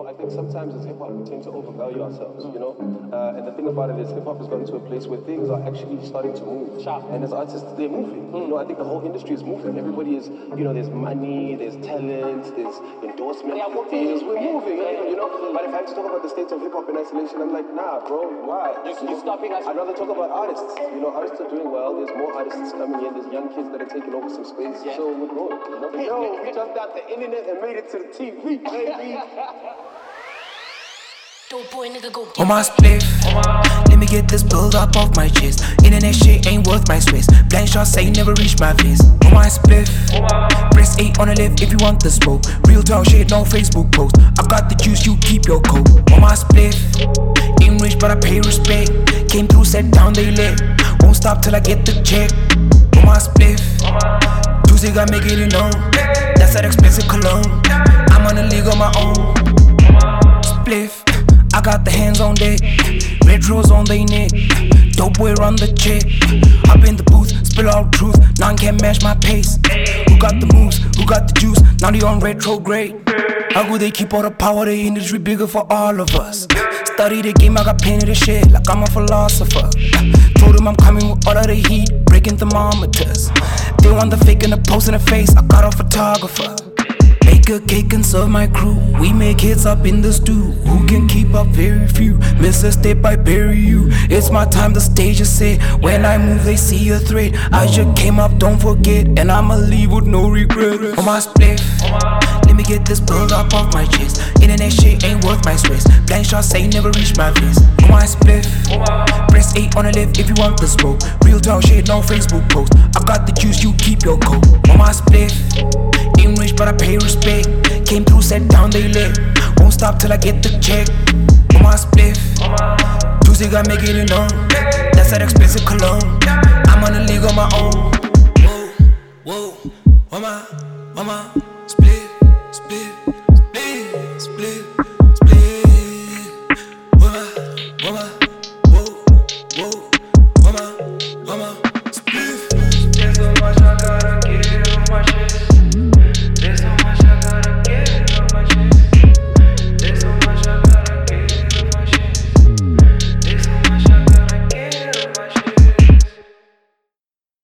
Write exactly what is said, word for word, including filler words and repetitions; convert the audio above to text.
know, I think sometimes as hip-hop we tend to overvalue ourselves, you know? Uh, and the thing about it is hip-hop has gotten to a place where things are actually starting to move. Sharp. And as artists, they're moving. Mm. You know, I think the whole industry is moving. Everybody is, you know, there's money, there's talent, there's endorsement Yeah, we're deals. We're moving. moving, Yeah. you know? But if I have to talk about the state of hip-hop in isolation, I'm like, nah, bro, why? You, you're stopping us. I'd rather talk about artists. You know, artists are doing well. There's more artists coming in. There's young kids that are taking over some space. Yeah. So we're growing. You know? Yo, we jumped out the internet and made it to the T V, baby. Dope boy, nigga, go get On my spliff, let me get this build up off my chest. Internet shit ain't worth my stress. Blind shots ain't never reach my face. On my spliff, press eight on the left if you want the smoke. Real talk shit, no Facebook post. I got the juice, you keep your coat. On my spliff, ain't rich but I pay respect. Came through, set down, they lit. Won't stop till I get the check. On my spliff, Tuesday got make it known. That's that expensive cologne. I'm on a league on my own. Spliff, I got the hands on deck. Retros on they neck. Dope boy run the check. Hop in the booth, spill all truth. None can match my pace. Who got the moves? Who got the juice? Now they on retrograde. How could they keep all the power? The industry bigger for all of us. Study the game, I got plenty of shit like I'm a philosopher. Told them I'm coming with all of the heat, breaking thermometers. They want the fake and the post in the face, I got a photographer. Bake a cake and serve my crew. We make hits up in the stew. Who can keep up? Very few. Miss a step, I bury you. It's my time, the stage is set. When I move, they see a threat. I just came up, don't forget. And I'ma leave with no regret. On my spliff, let me get this build up off my chest. Internet shit ain't worth my stress. Blind shots ain't never reach my face. On my spliff, press eight on the left if you want the smoke. Real talk shit, no Facebook post. I got the juice, you keep your coat. On my spliff, ain't rich but I pay respect. Came through, set down, they lit. Won't stop till I get the check. On my spliff, Tuesday got make it known. That's that expensive cologne. I'm on a league on my own. Whoa, whoa, on my, on my split, split, split, split, split. Whoa, whoa.